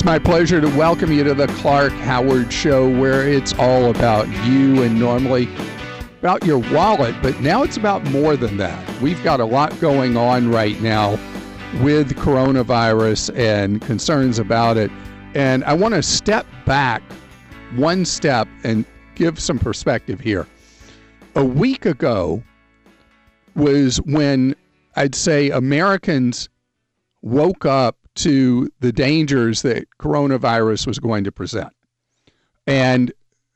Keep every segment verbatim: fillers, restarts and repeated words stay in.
my pleasure to welcome you to the Clark Howard Show, where it's all about you and normally about your wallet, but now it's about more than that. We've got a lot going on right now with coronavirus and concerns about it. And I want to step back one step and give some perspective here. A week ago was when I'd say Americans woke up to the dangers that coronavirus was going to present. And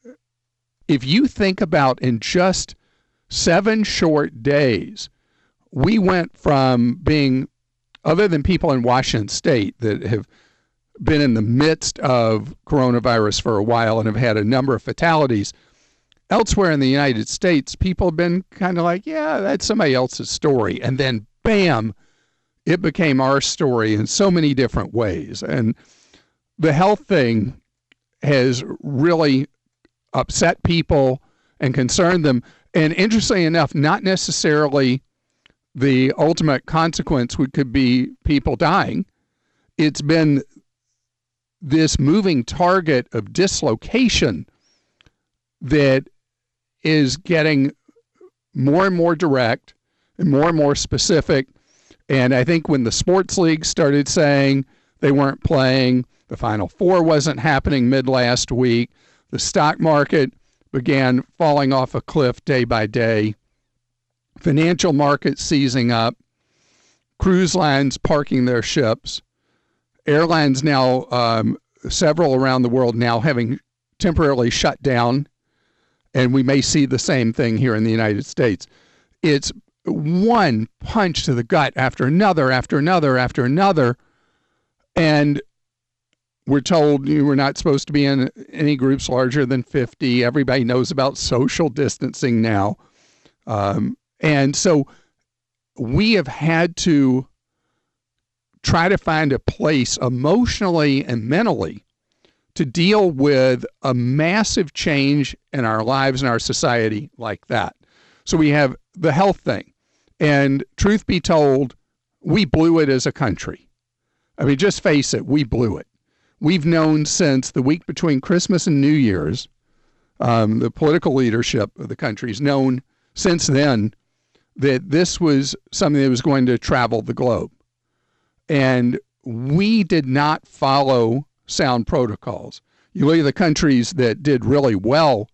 if you think about in just seven short days, we went from being, other than people in Washington State that have been in the midst of coronavirus for a while and have had a number of fatalities, elsewhere in the United States, people have been kind of like, yeah, that's somebody else's story. And then, bam, it became our story in so many different ways. And the health thing has really upset people and concerned them. And interestingly enough, not necessarily the ultimate consequence would could be people dying. It's been this moving target of dislocation that is getting more and more direct and more and more specific. And I think when the sports league started saying they weren't playing, the Final Four wasn't happening mid last week, the stock market began falling off a cliff day by day, financial markets seizing up, cruise lines parking their ships, airlines now, um, several around the world now having temporarily shut down, and we may see the same thing here in the United States. It's one punch to the gut after another, after another, after another, and we're told we're not supposed to be in any groups larger than fifty. Everybody knows about social distancing now. Um, and so we have had to try to find a place emotionally and mentally to deal with a massive change in our lives and our society like that. So we have the health thing. And truth be told, we blew it as a country. I mean, just face it, we blew it. We've known since the week between Christmas and New Year's, um, the political leadership of the country has known since then that this was something that was going to travel the globe. And we did not follow sound protocols. You look at the countries that did really well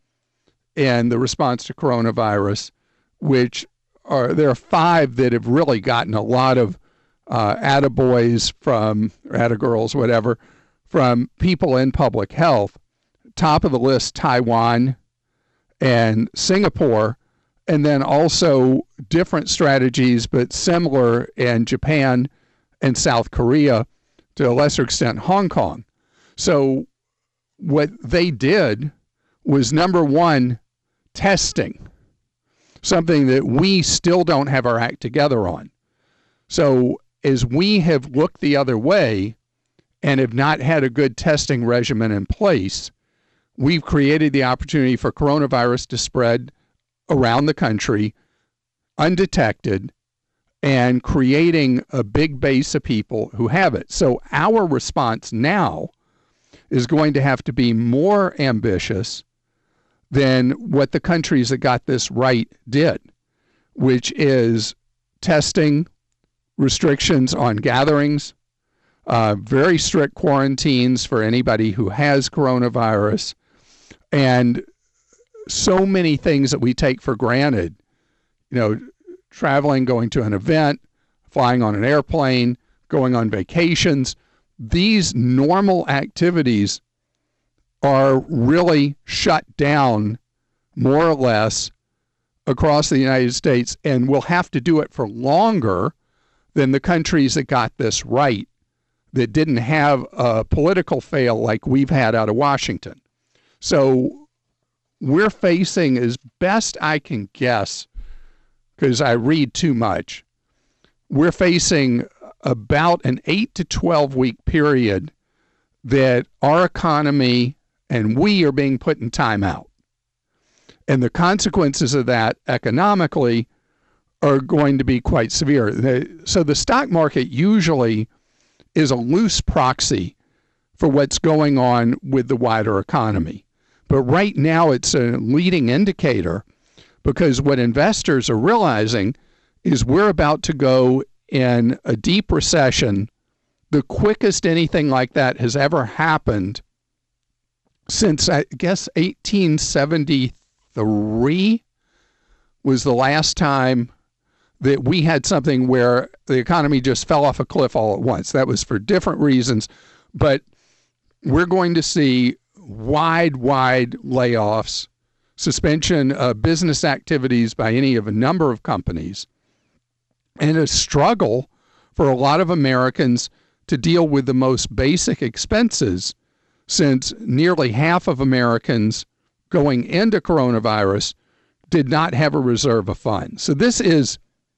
in the response to coronavirus, which are, there are five that have really gotten a lot of uh, attaboys from, or attagirls, whatever, from people in public health. Top of the list, Taiwan and Singapore, and then also different strategies, but similar in Japan and South Korea, to a lesser extent, Hong Kong. So what they did was, number one, testing, something that we still don't have our act together on. So as we have looked the other way and have not had a good testing regimen in place, we've created the opportunity for coronavirus to spread around the country undetected and creating a big base of people who have it. So our response now is going to have to be more ambitious than what the countries that got this right did, which is testing, restrictions on gatherings, uh, very strict quarantines for anybody who has coronavirus, and so many things that we take for granted, you know, traveling, going to an event, flying on an airplane, going on vacations. These normal activities are really shut down more or less across the United States, and we'll have to do it for longer than the countries that got this right, that didn't have a political fail like we've had out of Washington. So we're facing, as best I can guess, because I read too much, we're facing about an eight to twelve week period that our economy and we are being put in timeout. And the consequences of that economically are going to be quite severe. The, so the stock market usually is a loose proxy for what's going on with the wider economy. But right now, it's a leading indicator because what investors are realizing is we're about to go in a deep recession, the quickest anything like that has ever happened since, I guess, eighteen seventy-three was the last time that we had something where the economy just fell off a cliff all at once. That was for different reasons, but we're going to see wide, wide layoffs, suspension of business activities by any of a number of companies, and a struggle for a lot of Americans to deal with the most basic expenses, since nearly half of Americans going into coronavirus did not have a reserve of funds. So this is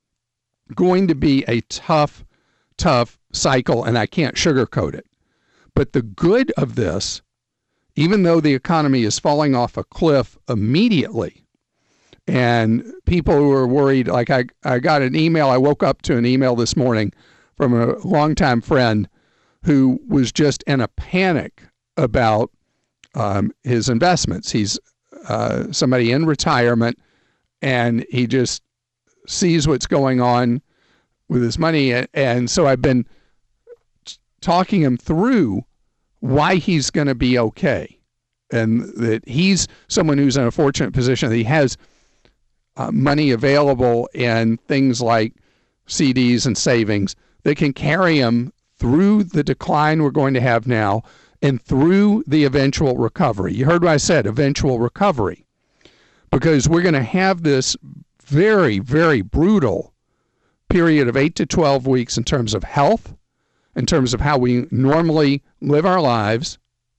going to be a tough, tough cycle, and I can't sugarcoat it. But the good of this, even though the economy is falling off a cliff immediately, and people who are worried, like I, I got an email, I woke up to an email this morning from a longtime friend who was just in a panic about um, his investments. He's uh, somebody in retirement, and he just sees what's going on with his money. And so I've been talking him through why he's going to be okay, and that he's someone who's in a fortunate position that he has uh, money available in things like C Ds and savings that can carry him through the decline we're going to have now and through the eventual recovery. You heard what I said, eventual recovery, because we're going to have this very, very brutal period of eight to twelve weeks in terms of health, in terms of how we normally live our lives,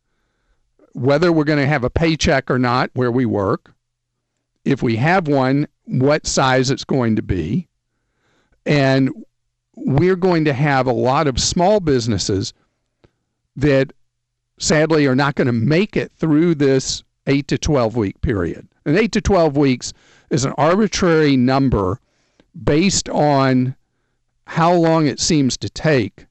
whether we're going to have a paycheck or not where we work, if we have one, what size it's going to be. And we're going to have a lot of small businesses that sadly are not going to make it through this eight to twelve week period. And eight to twelve weeks is an arbitrary number based on how long it seems to take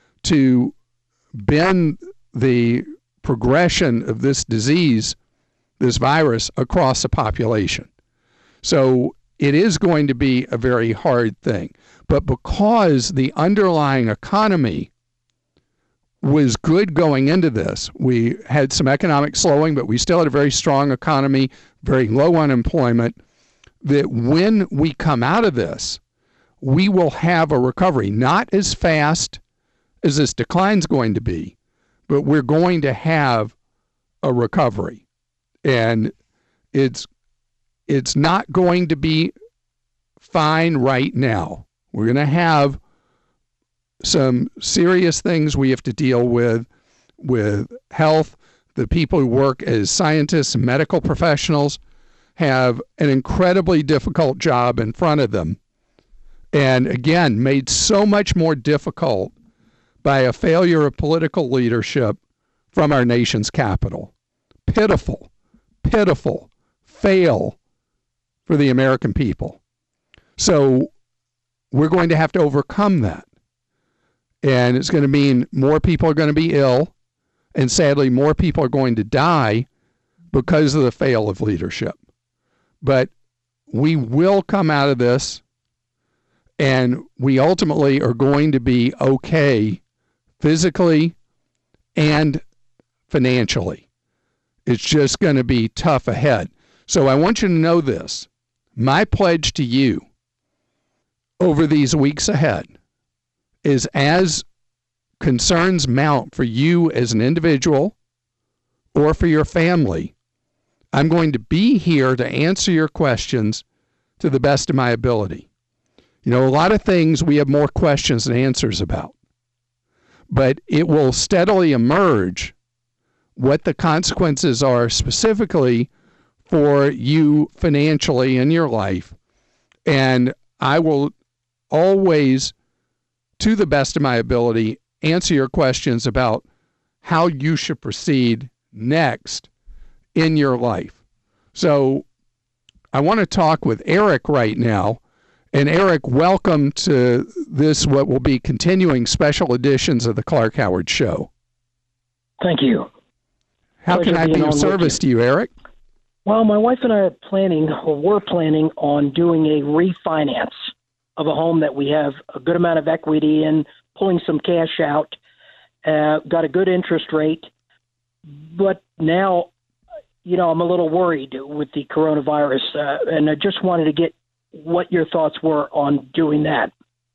to bend the progression of this disease, this virus, across a population. So it is going to be a very hard thing. But because the underlying economy was good going into this, we had some economic slowing, but we still had a very strong economy, very low unemployment, that when we come out of this, we will have a recovery, not as fast as this decline's going to be, but we're going to have a recovery. And it's it's not going to be fine right now. We're going to have some serious things we have to deal with, with health. The people who work as scientists and medical professionals have an incredibly difficult job in front of them. And again, made so much more difficult by a failure of political leadership from our nation's capital. Pitiful, pitiful fail for the American people. So we're going to have to overcome that. And it's going to mean more people are going to be ill, and sadly, more people are going to die because of the fail of leadership. But we will come out of this, and we ultimately are going to be okay physically and financially. It's just going to be tough ahead. So I want you to know this. My pledge to you over these weeks ahead is, as concerns mount for you as an individual or for your family, I'm going to be here to answer your questions to the best of my ability. You know, a lot of things we have more questions than answers about, but it will steadily emerge what the consequences are specifically for you financially in your life. And I will always, to the best of my ability, answer your questions about how you should proceed next in your life. So I want to talk with Eric right now. And Eric, welcome to this, what will be continuing special editions of the Clark Howard Show. Thank you. How Pleasure can I be being of on with service you. to you, Eric? Well, my wife and I are planning, or we're planning on doing a refinance of a home that we have a good amount of equity in, pulling some cash out, uh, got a good interest rate. But now, you know, I'm a little worried with the coronavirus, uh, and I just wanted to get what your thoughts were on doing that.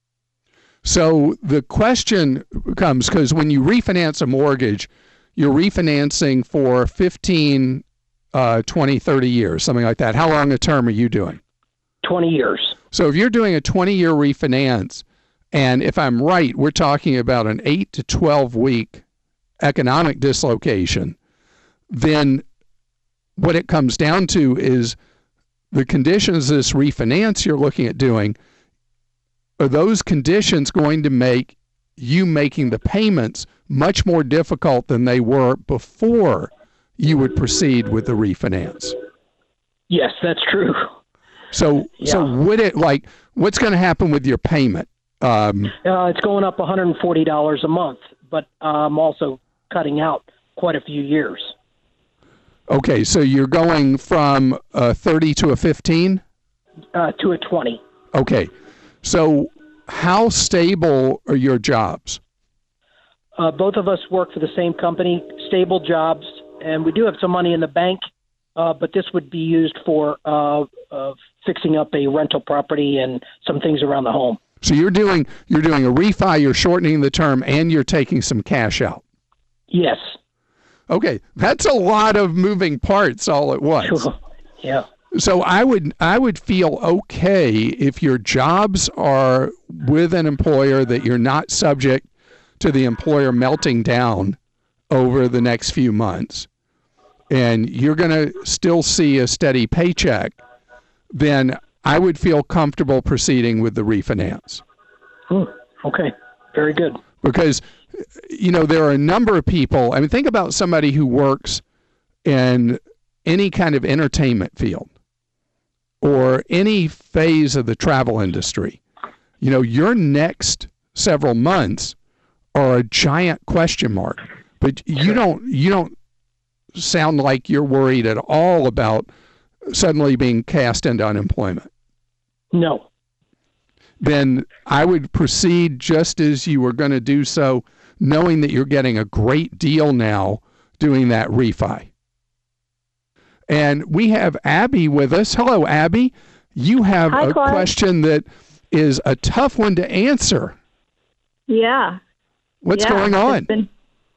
So the question comes, because when you refinance a mortgage, you're refinancing for fifteen, uh, twenty, thirty years, something like that. How long a term are you doing? twenty years. So if you're doing a twenty-year refinance, and if I'm right, we're talking about an eight to twelve week economic dislocation, then what it comes down to is the conditions of this refinance you're looking at doing, are those conditions going to make you making the payments much more difficult than they were before you would proceed with the refinance? Yes, that's true. So, Yeah. so would it, like, what's going to happen with your payment? Um, Uh, it's going up one hundred forty dollars a month, but I'm also cutting out quite a few years. okay, so you're going from a thirty to a fifteen? Uh, to a twenty. Okay, so how stable are your jobs? Uh, both of us work for the same company, stable jobs, and we do have some money in the bank, uh, but this would be used for uh, uh, fixing up a rental property and some things around the home. So you're doing you're doing a refi, you're shortening the term, and you're taking some cash out. Yes. Okay, that's a lot of moving parts all at once. Sure. Yeah. So I would I would feel okay if your jobs are with an employer that you're not subject to the employer melting down over the next few months, and you're going to still see a steady paycheck, then I would feel comfortable proceeding with the refinance. Hmm. Okay. Very good. Because, you know, there are a number of people. I mean, think about somebody who works in any kind of entertainment field or any phase of the travel industry. You know, your next several months are a giant question mark, but you don't you don't sound like you're worried at all about suddenly being cast into unemployment. No. Then I would proceed just as you were going to do so, knowing that you're getting a great deal now doing that refi. And we have Abby with us. Hello, Abby. You have Hi, a Clark. question that is a tough one to answer. Yeah. What's Yeah, going it's on? been-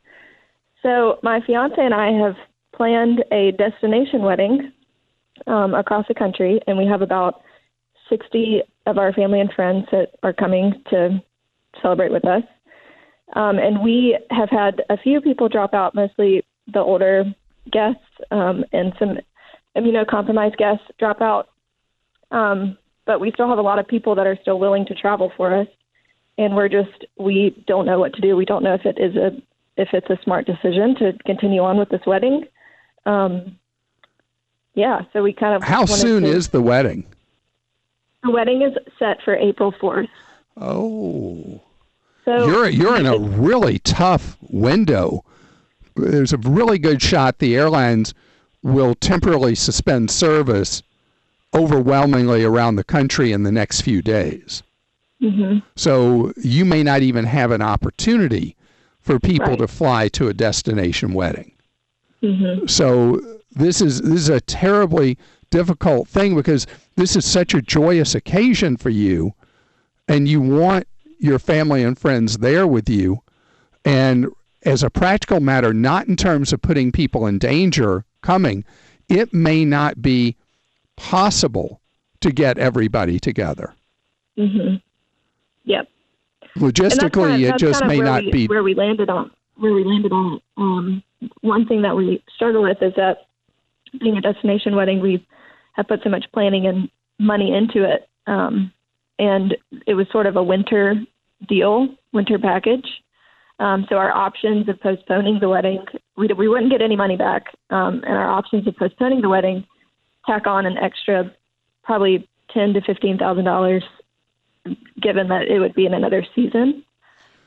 So my fiance and I have planned a destination wedding um, across the country, and we have about sixty of our family and friends that are coming to celebrate with us. Um, and we have had a few people drop out, mostly the older guests um, and some immunocompromised guests drop out. Um, but we still have a lot of people that are still willing to travel for us. And we're just, we don't know what to do. We don't know if it is a, if it's a smart decision to continue on with this wedding. Um, yeah, so we kind of. How wanted soon to- is the wedding? The wedding is set for April fourth. Oh, So you're you're in a really tough window. There's a really good shot the airlines will temporarily suspend service overwhelmingly around the country in the next few days. Mm-hmm. So you may not even have an opportunity for people Right. to fly to a destination wedding. Mm-hmm. So this is this is a terribly difficult thing because this is such a joyous occasion for you, and you want your family and friends there with you. And as a practical matter, not in terms of putting people in danger coming, it may not be possible to get everybody together. Mm-hmm. Yep. And that's Logistically, kind of- it that's just kind of may where not we, be. where we landed on where we landed on it. Um, one thing that we struggle with is that being a destination wedding, we have put so much planning and money into it, um, and it was sort of a winter deal, winter package. Um, so our options of postponing the wedding, we we wouldn't get any money back, um, and our options of postponing the wedding tack on an extra, probably ten to fifteen thousand dollars, given that it would be in another season.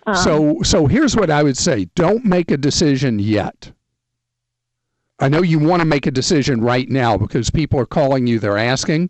Um, so, so here's what I would say. Don't make a decision yet. I know you want to make a decision right now because people are calling you, they're asking,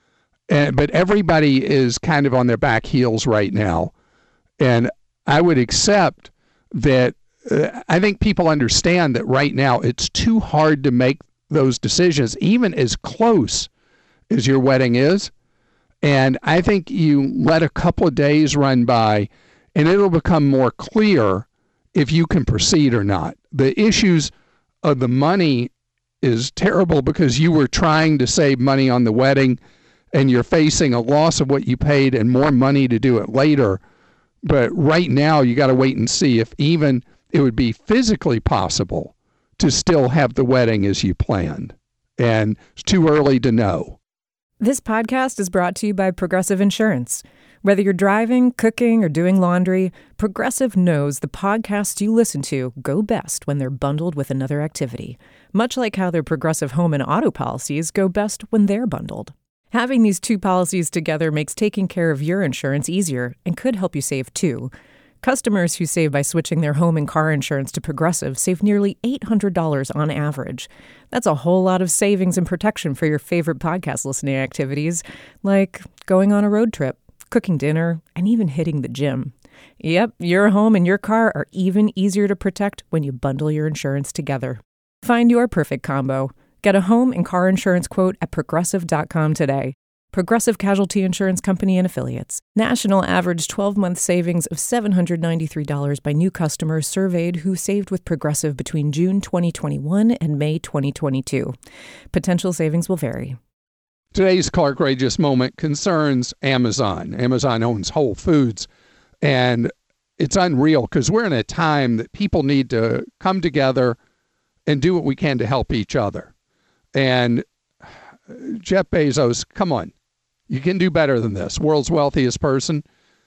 and, but everybody is kind of on their back heels right now. And I would accept that. Uh, I think people understand that right now it's too hard to make those decisions, even as close as your wedding is. And I think you let a couple of days run by and it'll become more clear if you can proceed or not. The issues of the money is terrible because you were trying to save money on the wedding and you're facing a loss of what you paid and more money to do it later. But right now you got to wait and see if even it would be physically possible to still have the wedding as you planned. And it's too early to know. This podcast is brought to you by Progressive Insurance. Whether you're driving, cooking, or doing laundry, Progressive knows the podcasts you listen to go best when they're bundled with another activity, much like how their Progressive home and auto policies go best when they're bundled. Having these two policies together makes taking care of your insurance easier and could help you save too. Customers who save by switching their home and car insurance to Progressive save nearly eight hundred dollars on average. That's a whole lot of savings and protection for your favorite podcast listening activities, like going on a road trip, cooking dinner, and even hitting the gym. Yep, your home and your car are even easier to protect when you bundle your insurance together. Find your perfect combo. Get a home and car insurance quote at progressive dot com today. Progressive Casualty Insurance Company and Affiliates. National average twelve-month savings of seven hundred ninety-three dollars by new customers surveyed who saved with Progressive between June twenty twenty-one and May twenty twenty-two. Potential savings will vary. Today's Clarkrageous moment concerns Amazon. Amazon owns Whole Foods, and it's unreal because we're in a time that people need to come together and do what we can to help each other. And Jeff Bezos, come on, you can do better than this. World's wealthiest person.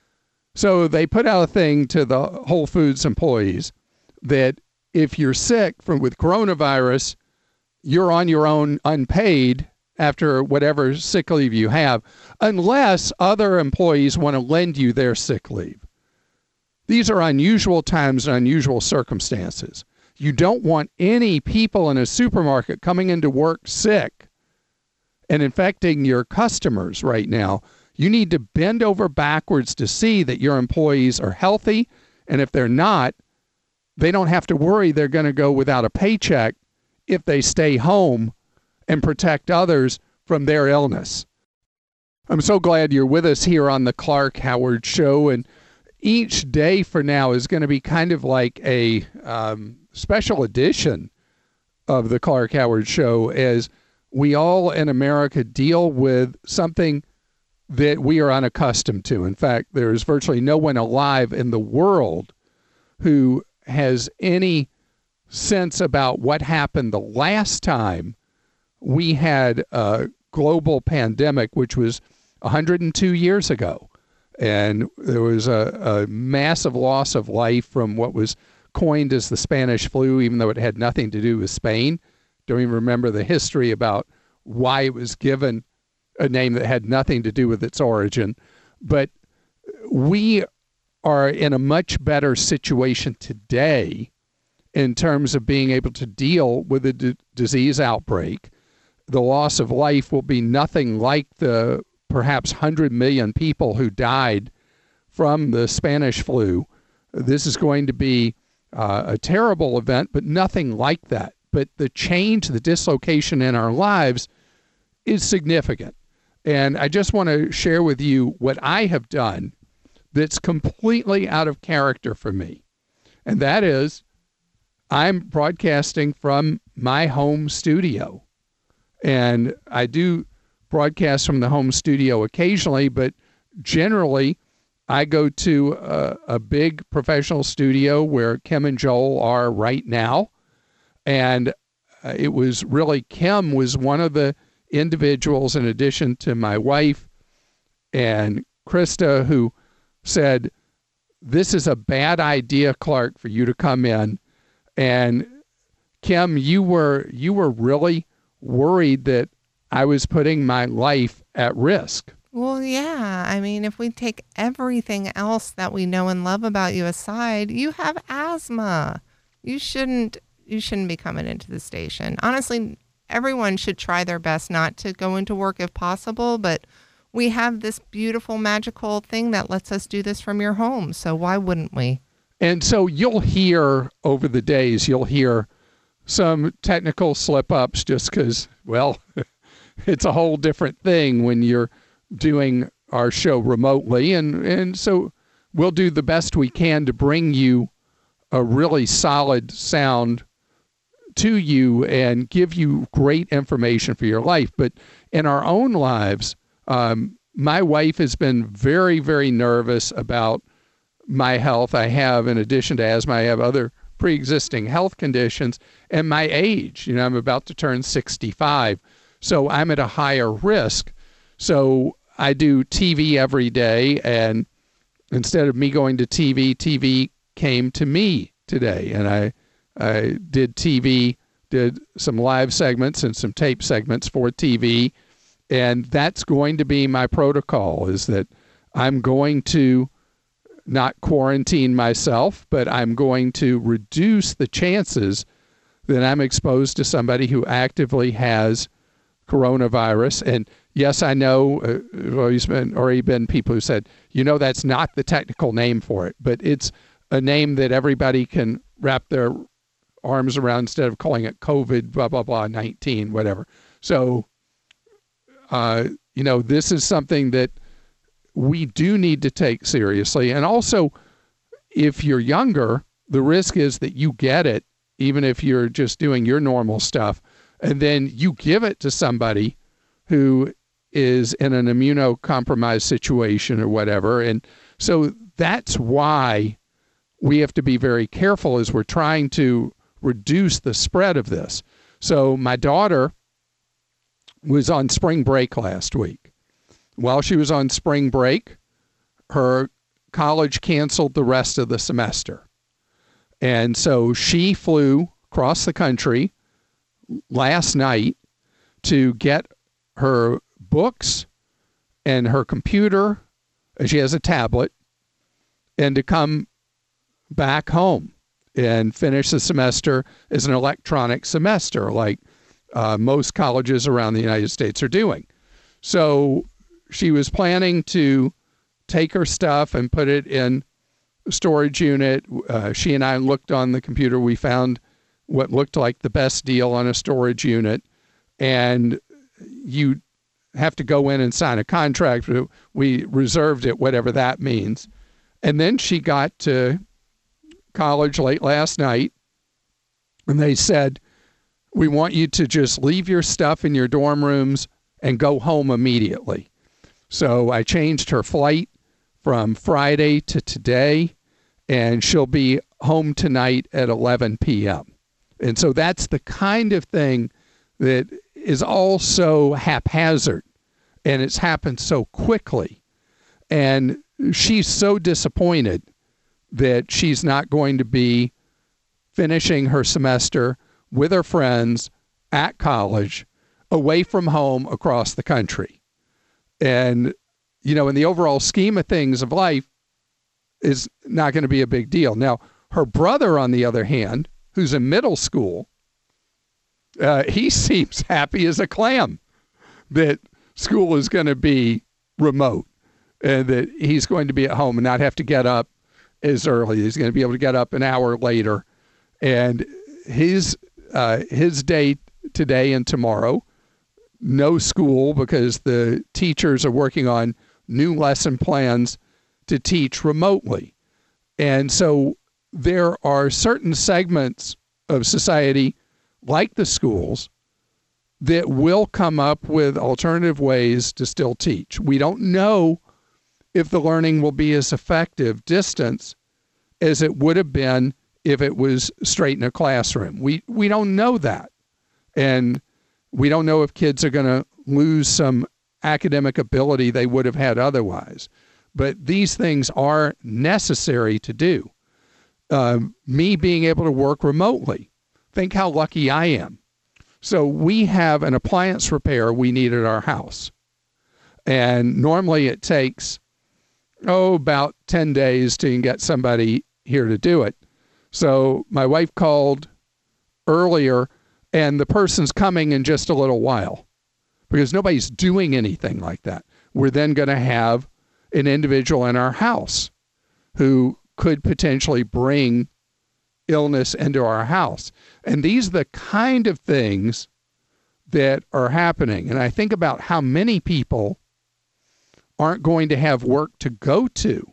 So they put out a thing to the Whole Foods employees that if you're sick from with coronavirus, you're on your own unpaid after whatever sick leave you have, unless other employees want to lend you their sick leave. These are unusual times and unusual circumstances. You don't want any people in a supermarket coming into work sick and infecting your customers right now. You need to bend over backwards to see that your employees are healthy, and if they're not, they don't have to worry they're going to go without a paycheck if they stay home and protect others from their illness. I'm so glad you're with us here on the Clark Howard Show, and each day for now is going to be kind of like a um, special edition of the Clark Howard Show as we all in America deal with something that we are unaccustomed to. In fact, there is virtually no one alive in the world who has any sense about what happened the last time we had a global pandemic, which was one hundred two years ago. And there was a, a massive loss of life from what was coined as the Spanish flu, even though it had nothing to do with Spain. Don't even remember the history about why it was given a name that had nothing to do with its origin. But we are in a much better situation today in terms of being able to deal with a d- disease outbreak. The loss of life will be nothing like the perhaps one hundred million people who died from the Spanish flu. This is going to be uh, a terrible event, but nothing like that. But the change, the dislocation in our lives is significant. And I just want to share with you what I have done that's completely out of character for me. And that is, I'm broadcasting from my home studio. And I do broadcast from the home studio occasionally, but generally I go to a, a big professional studio where Kim and Joel are right now. And uh, it was really, Kim was one of the individuals, in addition to my wife and Krista, who said, this is a bad idea, Clark, for you to come in. And Kim, you were you were really worried that I was putting my life at risk. Well, yeah. I mean, if we take everything else that we know and love about you aside, you have asthma. You shouldn't you shouldn't be coming into the station. Honestly, everyone should try their best not to go into work if possible, but we have this beautiful, magical thing that lets us do this from your home. So why wouldn't we? And so you'll hear over the days, you'll hear some technical slip-ups just because, well, it's a whole different thing when you're doing our show remotely. And, and so we'll do the best we can to bring you a really solid sound to you and give you great information for your life. But in our own lives, um, my wife has been very, very nervous about my health. I have, in addition to asthma, I have other pre-existing health conditions, and my age. You know, I'm about to turn sixty-five, so I'm at a higher risk. So I do T V every day, and instead of me going to T V, T V came to me today, and I I did T V, did some live segments and some tape segments for T V, and that's going to be my protocol, is that I'm going to not quarantine myself, but I'm going to reduce the chances that I'm exposed to somebody who actively has coronavirus. And yes, I know uh, there's been already been people who said, you know, that's not the technical name for it, but it's a name that everybody can wrap their arms around instead of calling it COVID, blah, blah, blah, nineteen, whatever. So, uh, you know, this is something that we do need to take seriously. And also, if you're younger, the risk is that you get it, even if you're just doing your normal stuff, and then you give it to somebody who is in an immunocompromised situation or whatever. And so that's why we have to be very careful as we're trying to reduce the spread of this. So my daughter was on spring break last week. While she was on spring break, her college canceled the rest of the semester. And so she flew across the country last night to get her books and her computer, and she has a tablet, and to come back home and finish the semester as an electronic semester, like uh, most colleges around the United States are doing. So she was planning to take her stuff and put it in a storage unit. Uh, she and I looked on the computer. We found what looked like the best deal on a storage unit. And you have to go in and sign a contract. We reserved it, whatever that means. And then she got to college late last night, and they said, we want you to just leave your stuff in your dorm rooms and go home immediately. So I changed her flight from Friday to today, and she'll be home tonight at eleven p.m. And so that's the kind of thing that is all so haphazard, and it's happened so quickly. And she's so disappointed that she's not going to be finishing her semester with her friends at college, away from home across the country. And, you know, in the overall scheme of things of life, is not going to be a big deal. Now, her brother, on the other hand, who's in middle school, uh, he seems happy as a clam that school is going to be remote and that he's going to be at home and not have to get up as early. He's going to be able to get up an hour later. And his uh, his day today and tomorrow, no school, because the teachers are working on new lesson plans to teach remotely. And so there are certain segments of society, like the schools, that will come up with alternative ways to still teach. We don't know if the learning will be as effective distance as it would have been if it was straight in a classroom. We we don't know that. And we don't know if kids are going to lose some academic ability they would have had otherwise. But these things are necessary to do. Um, me being able to work remotely, think how lucky I am. So we have an appliance repair we need at our house. And normally it takes, oh, about ten days to get somebody here to do it. So my wife called earlier, and the person's coming in just a little while because nobody's doing anything like that. We're then going to have an individual in our house who could potentially bring illness into our house. And these are the kind of things that are happening. And I think about how many people aren't going to have work to go to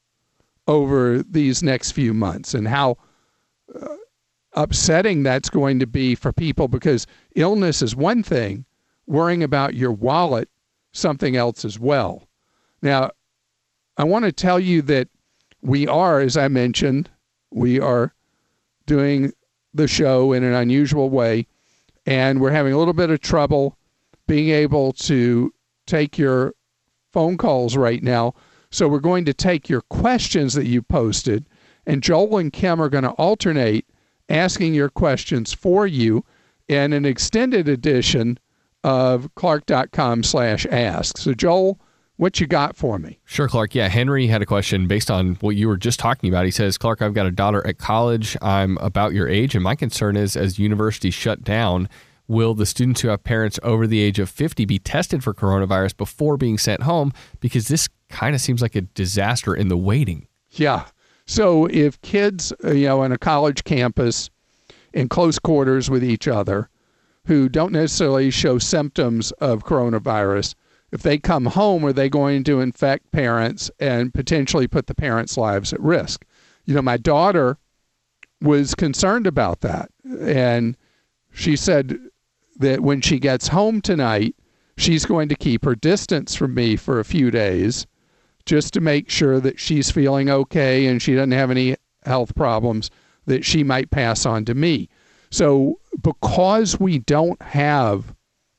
over these next few months, and how uh, upsetting that's going to be for people, because illness is one thing, worrying about your wallet, something else as well. Now, I want to tell you that we are, as I mentioned, we are doing the show in an unusual way, and we're having a little bit of trouble being able to take your phone calls right now. So we're going to take your questions that you posted, and Joel and Kim are going to alternate asking your questions for you in an extended edition of Clark.com slash ask. So Joel, what you got for me? Sure, Clark. Yeah, Henry had a question based on what you were just talking about. He says, Clark, I've got a daughter at college. I'm about your age, and my concern is, as universities shut down, will the students who have parents over the age of fifty be tested for coronavirus before being sent home? Because this kind of seems like a disaster in the waiting. Yeah. So if kids, you know, on a college campus in close quarters with each other who don't necessarily show symptoms of coronavirus, if they come home, are they going to infect parents and potentially put the parents' lives at risk? You know, my daughter was concerned about that. And she said that when she gets home tonight, she's going to keep her distance from me for a few days just to make sure that she's feeling okay and she doesn't have any health problems that she might pass on to me. So because we don't have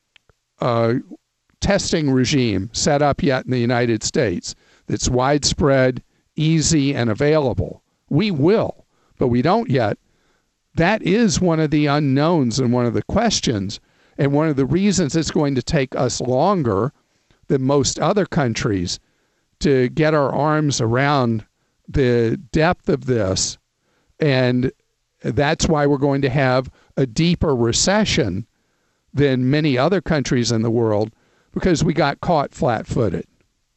a testing regime set up yet in the United States that's widespread, easy, and available, we will, but we don't yet. That is one of the unknowns and one of the questions, and one of the reasons it's going to take us longer than most other countries to get our arms around the depth of this. And that's why we're going to have a deeper recession than many other countries in the world, because we got caught flat-footed.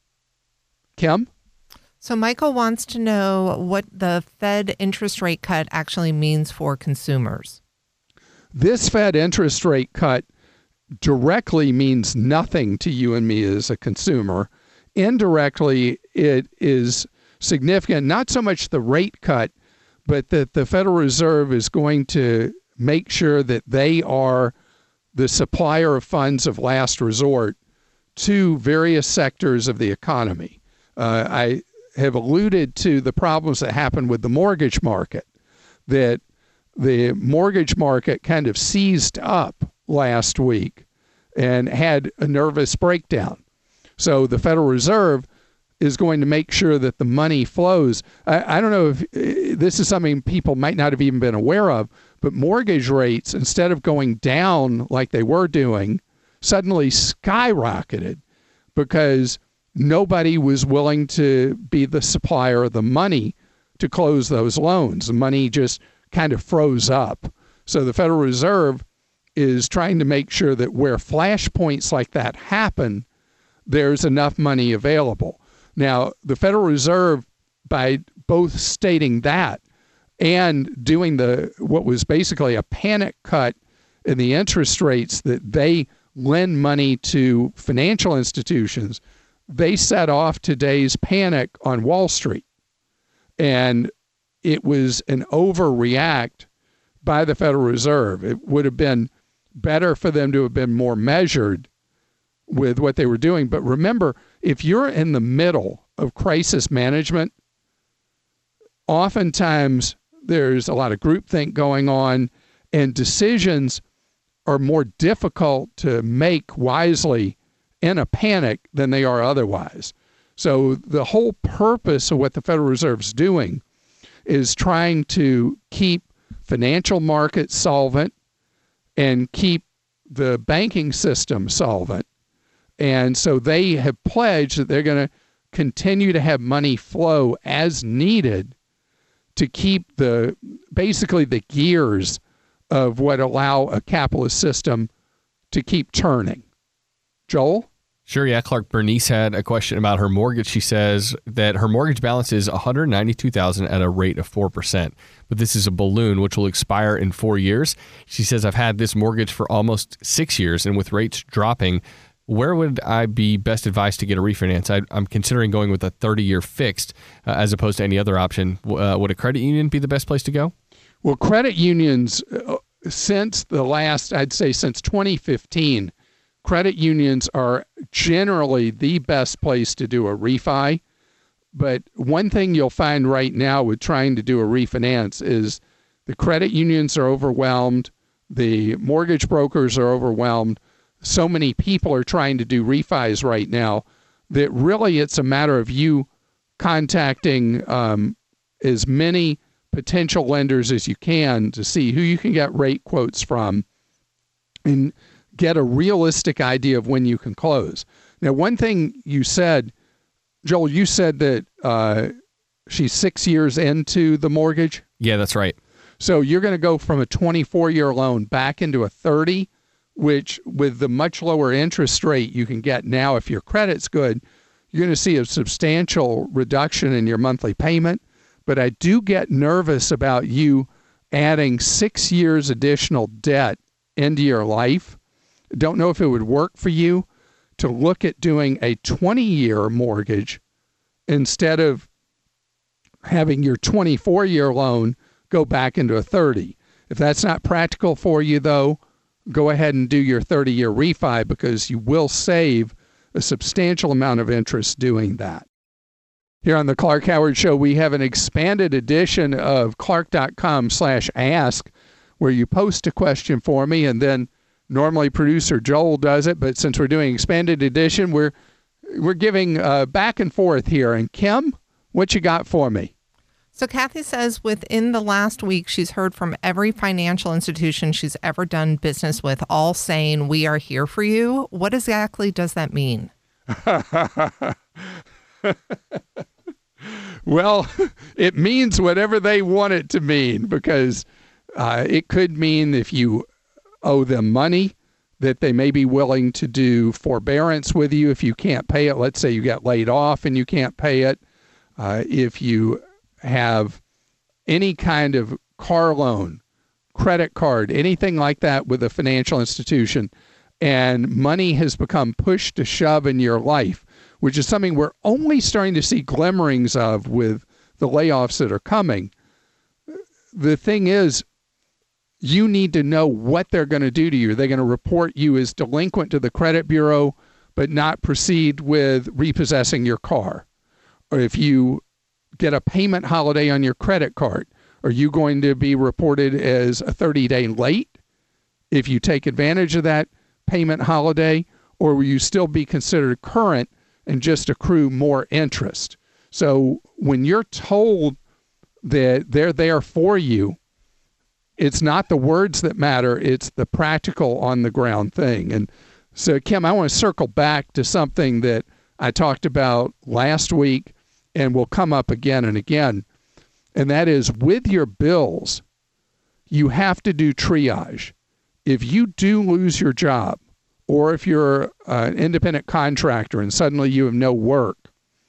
Kim? So Michael wants to know what the Fed interest rate cut actually means for consumers. This Fed interest rate cut directly means nothing to you and me as a consumer. Indirectly, it is significant, not so much the rate cut, but that the Federal Reserve is going to make sure that they are the supplier of funds of last resort to various sectors of the economy. Uh, I have alluded to the problems that happened with the mortgage market, that the mortgage market kind of seized up last week and had a nervous breakdown. So the Federal Reserve is going to make sure that the money flows. I, I don't know if uh, this is something people might not have even been aware of, but mortgage rates, instead of going down like they were doing, suddenly skyrocketed because nobody was willing to be the supplier of the money to close those loans. The money just kind of froze up. So the Federal Reserve is trying to make sure that where flashpoints like that happen, there's enough money available. Now, the Federal Reserve, by both stating that and doing the what was basically a panic cut in the interest rates that they lend money to financial institutions, they set off today's panic on Wall Street. And it was an overreact by the Federal Reserve. It would have been better for them to have been more measured with what they were doing. But remember, if you're in the middle of crisis management, oftentimes there's a lot of groupthink going on, and decisions are more difficult to make wisely in a panic than they are otherwise. So the whole purpose of what the Federal Reserve's doing is trying to keep financial markets solvent and keep the banking system solvent. And so they have pledged that they're going to continue to have money flow as needed to keep the basically the gears of what allow a capitalist system to keep turning. Joel? Sure, yeah. Clark, Bernice had a question about her mortgage. She says that her mortgage balance is one hundred ninety-two thousand dollars at a rate of four percent. But this is a balloon which will expire in four years. She says, I've had this mortgage for almost six years, and with rates dropping, where would I be best advised to get a refinance? I, I'm considering going with a thirty-year fixed uh, as opposed to any other option. Uh, would a credit union be the best place to go? Well, credit unions, uh, since the last, I'd say since twenty fifteen, credit unions are generally the best place to do a refi. But one thing you'll find right now with trying to do a refinance is the credit unions are overwhelmed. The mortgage brokers are overwhelmed. So many people are trying to do refis right now that really it's a matter of you contacting um, as many potential lenders as you can to see who you can get rate quotes from and get a realistic idea of when you can close. Now, one thing you said, Joel, you said that uh, she's six years into the mortgage. Yeah, that's right. So you're going to go from a twenty-four-year loan back into a thirty, which with the much lower interest rate you can get now, if your credit's good, you're going to see a substantial reduction in your monthly payment. But I do get nervous about you adding six years additional debt into your life. Don't know if it would work for you to look at doing a twenty-year mortgage instead of having your twenty-four-year loan go back into a thirty. If that's not practical for you, though, go ahead and do your thirty-year refi because you will save a substantial amount of interest doing that. Here on the Clark Howard Show, we have an expanded edition of clark.com slash ask where you post a question for me, and then normally producer Joel does it, but since we're doing expanded edition, we're we're giving uh, back and forth here. And Kim, what you got for me? So Kathy says within the last week, she's heard from every financial institution she's ever done business with, all saying, we are here for you. What exactly does that mean? Well, it means whatever they want it to mean, because uh, it could mean if you owe them money, that they may be willing to do forbearance with you if you can't pay it. Let's say you get laid off and you can't pay it. Uh, if you have any kind of car loan, credit card, anything like that with a financial institution, and money has become pushed to shove in your life, which is something we're only starting to see glimmerings of with the layoffs that are coming. The thing is, you need to know what they're going to do to you. They're going to report you as delinquent to the credit bureau, but not proceed with repossessing your car. Or if you get a payment holiday on your credit card, are you going to be reported as a thirty-day late if you take advantage of that payment holiday, or will you still be considered current and just accrue more interest? So when you're told that they're there for you, it's not the words that matter, it's the practical on the ground thing. And so, Kim, I want to circle back to something that I talked about last week and will come up again and again. And that is, with your bills, you have to do triage. If you do lose your job, or if you're an independent contractor and suddenly you have no work,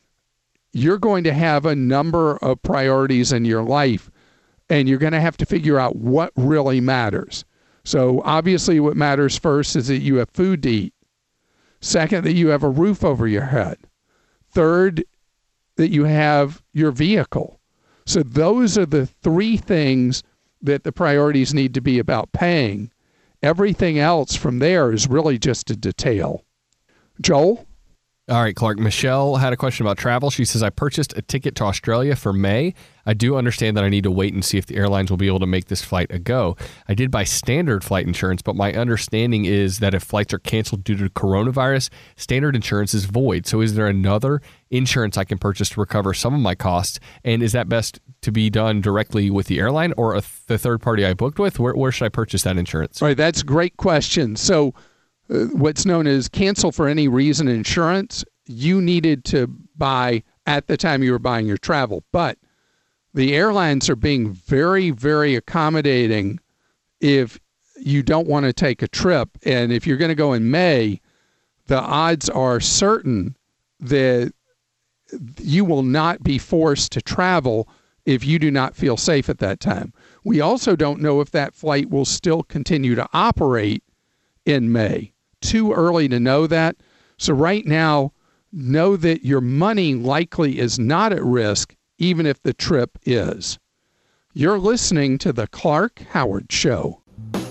you're going to have a number of priorities in your life, and you're going to have to figure out what really matters. So obviously what matters first is that you have food to eat. Second, that you have a roof over your head. Third, that you have your vehicle. So those are the three things that the priorities need to be about paying. Everything else from there is really just a detail. Joel? All right, Clark. Michelle had a question about travel. She says, I purchased a ticket to Australia for May. I do understand that I need to wait and see if the airlines will be able to make this flight a go. I did buy standard flight insurance, but my understanding is that if flights are canceled due to coronavirus, standard insurance is void. So is there another insurance I can purchase to recover some of my costs? And is that best to be done directly with the airline or a th- the third party I booked with? Where, where should I purchase that insurance? All right, that's a great question. So uh, what's known as cancel for any reason insurance you needed to buy at the time you were buying your travel. But the airlines are being very, very accommodating if you don't want to take a trip. And if you're going to go in May, the odds are certain that you will not be forced to travel if you do not feel safe at that time. We also don't know if that flight will still continue to operate in May. Too early to know that. So right now, know that your money likely is not at risk, even if the trip is. You're listening to The Clark Howard Show.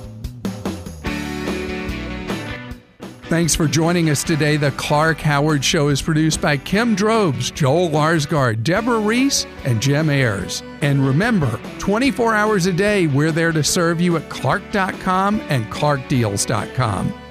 Thanks for joining us today. The Clark Howard Show is produced by Kim Drobes, Joel Larsgaard, Deborah Reese, and Jim Ayers. And remember, twenty-four hours a day, we're there to serve you at clark dot com and clark deals dot com.